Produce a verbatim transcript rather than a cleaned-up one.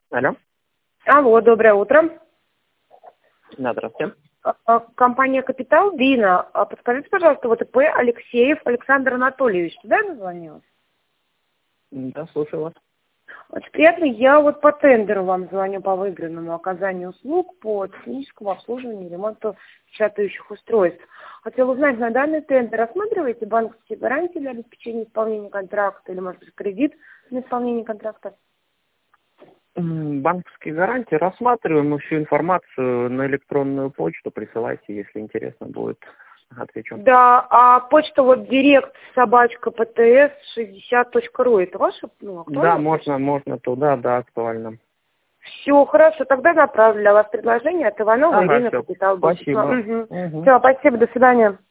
Алло. Алло, доброе утро. Да, здравствуйте. А, Компания «Капитал», Дина. А Подскажите, пожалуйста, вот ИП Алексеев Александр Анатольевич. Туда я дозвонилась? Да, слушаю вас. Очень приятно. Я вот по тендеру вам звоню по выигранному оказанию услуг по техническому обслуживанию и ремонту печатающих устройств. Хотела узнать, на данный тендер рассматриваете банковские гарантии для обеспечения исполнения контракта или, может быть, кредит на исполнение контракта? М, Банковские гарантии рассматриваем. Всю информацию на электронную почту присылайте, если интересно будет. Отвечу. Да, а почта вот директ собачка птс шестьдесят точка ру. Это ваша, ну, актуальная? Да, можно, можно туда, да, актуально. Все, хорошо, тогда направлю для вас предложение от Иванова Ага, Ирины все. Капитал. Спасибо. Угу. Угу. Все, спасибо, до свидания.